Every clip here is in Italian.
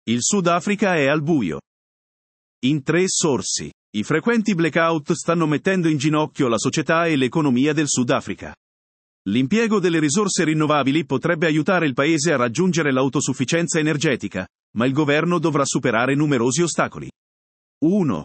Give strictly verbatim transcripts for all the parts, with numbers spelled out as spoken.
Il Sudafrica è al buio. In tre sorsi. I frequenti blackout stanno mettendo in ginocchio la società e l'economia del Sudafrica. L'impiego delle risorse rinnovabili potrebbe aiutare il paese a raggiungere l'autosufficienza energetica, ma il governo dovrà superare numerosi ostacoli. uno.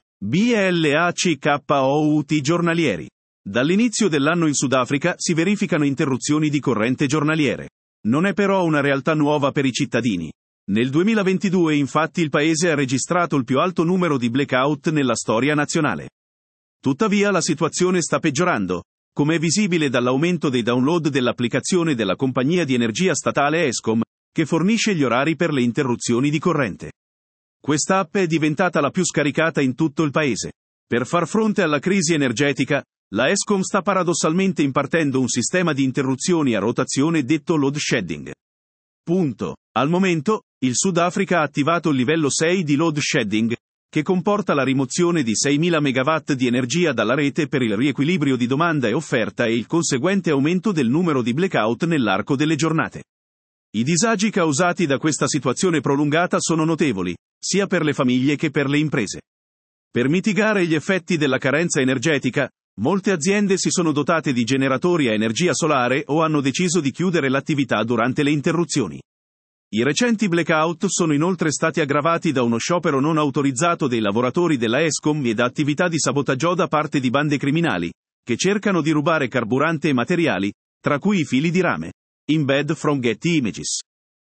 Blackout giornalieri. Dall'inizio dell'anno in Sudafrica si verificano interruzioni di corrente giornaliere. Non è però una realtà nuova per i cittadini. Nel duemilaventidue infatti il paese ha registrato il più alto numero di blackout nella storia nazionale. Tuttavia la situazione sta peggiorando, come è visibile dall'aumento dei download dell'applicazione della compagnia di energia statale Eskom, che fornisce gli orari per le interruzioni di corrente. Quest'app è diventata la più scaricata in tutto il paese. Per far fronte alla crisi energetica, la Eskom sta paradossalmente impartendo un sistema di interruzioni a rotazione detto load shedding. Punto. Al momento, il Sudafrica ha attivato il livello sei di load shedding, che comporta la rimozione di seimila megawatt di energia dalla rete per il riequilibrio di domanda e offerta e il conseguente aumento del numero di blackout nell'arco delle giornate. I disagi causati da questa situazione prolungata sono notevoli, sia per le famiglie che per le imprese. Per mitigare gli effetti della carenza energetica, molte aziende si sono dotate di generatori a energia solare o hanno deciso di chiudere l'attività durante le interruzioni. I recenti blackout sono inoltre stati aggravati da uno sciopero non autorizzato dei lavoratori della Eskom e da attività di sabotaggio da parte di bande criminali, che cercano di rubare carburante e materiali, tra cui i fili di rame. Embed from Getty Images.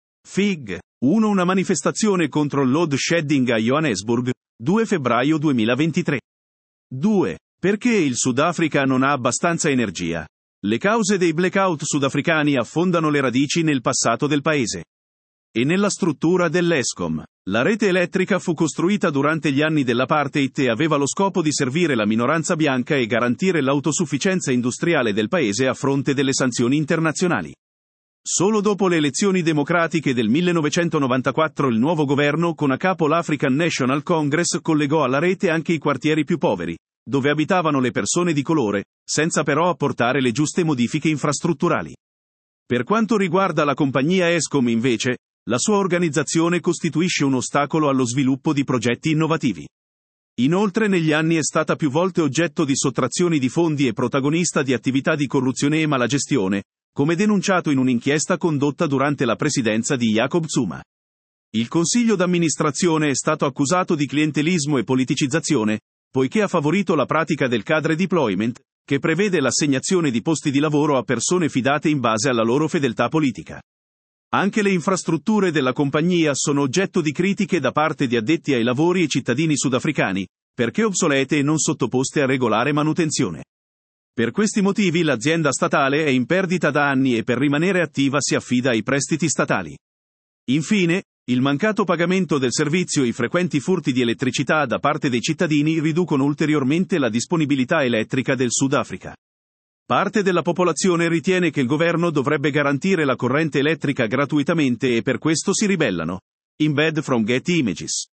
Fig. uno Una manifestazione contro il load shedding a Johannesburg, due febbraio duemilaventitré. due. Perché il Sudafrica non ha abbastanza energia? Le cause dei blackout sudafricani affondano le radici nel passato del paese e nella struttura dell'Eskom. La rete elettrica fu costruita durante gli anni dell'apartheid e aveva lo scopo di servire la minoranza bianca e garantire l'autosufficienza industriale del paese a fronte delle sanzioni internazionali. Solo dopo le elezioni democratiche del millenovecentonovantaquattro il nuovo governo, con a capo l'African National Congress, collegò alla rete anche i quartieri più poveri, dove abitavano le persone di colore, senza però apportare le giuste modifiche infrastrutturali. Per quanto riguarda la compagnia Eskom invece, la sua organizzazione costituisce un ostacolo allo sviluppo di progetti innovativi. Inoltre negli anni è stata più volte oggetto di sottrazioni di fondi e protagonista di attività di corruzione e malagestione, come denunciato in un'inchiesta condotta durante la presidenza di Jacob Zuma. Il consiglio d'amministrazione è stato accusato di clientelismo e politicizzazione, poiché ha favorito la pratica del cadre deployment, che prevede l'assegnazione di posti di lavoro a persone fidate in base alla loro fedeltà politica. Anche le infrastrutture della compagnia sono oggetto di critiche da parte di addetti ai lavori e cittadini sudafricani, perché obsolete e non sottoposte a regolare manutenzione. Per questi motivi l'azienda statale è in perdita da anni e per rimanere attiva si affida ai prestiti statali. Infine, il mancato pagamento del servizio e i frequenti furti di elettricità da parte dei cittadini riducono ulteriormente la disponibilità elettrica del Sudafrica. Parte della popolazione ritiene che il governo dovrebbe garantire la corrente elettrica gratuitamente e per questo si ribellano. Embed from Getty Images.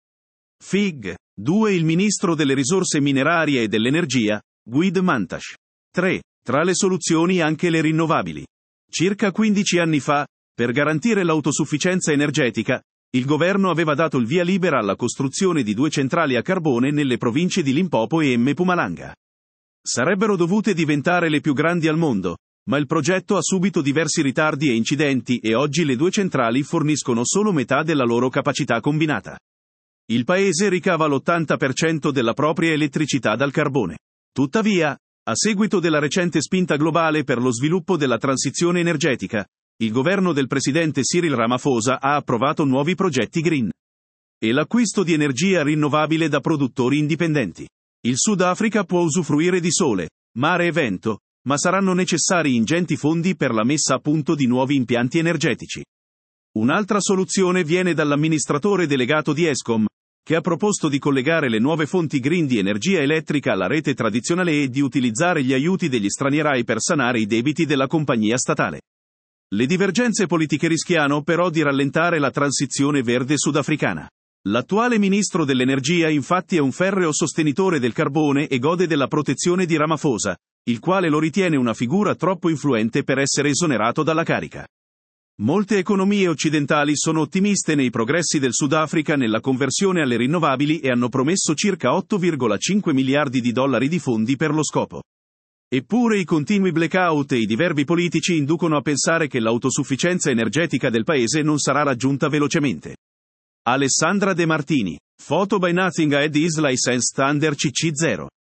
Fig. due Il ministro delle risorse minerarie e dell'energia, Gwede Mantashe. tre. Tra le soluzioni anche le rinnovabili. Circa quindici anni fa, per garantire l'autosufficienza energetica, il governo aveva dato il via libera alla costruzione di due centrali a carbone nelle province di Limpopo e Mpumalanga. Sarebbero dovute diventare le più grandi al mondo, ma il progetto ha subito diversi ritardi e incidenti e oggi le due centrali forniscono solo metà della loro capacità combinata. Il paese ricava l'ottanta per cento della propria elettricità dal carbone. Tuttavia, a seguito della recente spinta globale per lo sviluppo della transizione energetica, il governo del presidente Cyril Ramaphosa ha approvato nuovi progetti green e l'acquisto di energia rinnovabile da produttori indipendenti. Il Sudafrica può usufruire di sole, mare e vento, ma saranno necessari ingenti fondi per la messa a punto di nuovi impianti energetici. Un'altra soluzione viene dall'amministratore delegato di Eskom, che ha proposto di collegare le nuove fonti green di energia elettrica alla rete tradizionale e di utilizzare gli aiuti degli stranierai per sanare i debiti della compagnia statale. Le divergenze politiche rischiano però di rallentare la transizione verde sudafricana. L'attuale ministro dell'energia infatti è un ferreo sostenitore del carbone e gode della protezione di Ramaphosa, il quale lo ritiene una figura troppo influente per essere esonerato dalla carica. Molte economie occidentali sono ottimiste nei progressi del Sudafrica nella conversione alle rinnovabili e hanno promesso circa otto virgola cinque miliardi di dollari di fondi per lo scopo. Eppure i continui blackout e i diverbi politici inducono a pensare che l'autosufficienza energetica del paese non sarà raggiunta velocemente. Alessandra De Martini. Photo by Nothing Ahead is licensed under C C zero.